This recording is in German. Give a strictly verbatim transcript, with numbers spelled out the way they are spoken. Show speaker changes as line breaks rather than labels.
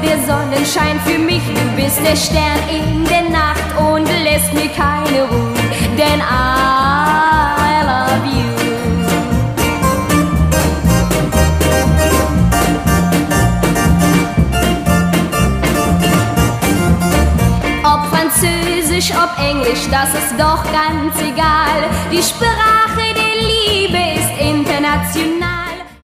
der Sonnenschein für mich. Du bist der Stern in der Nacht und lässt mir keine Ruhe, denn I love you. Ob Französisch, ob Englisch, das ist doch ganz egal. Die Sprache der Liebe ist international.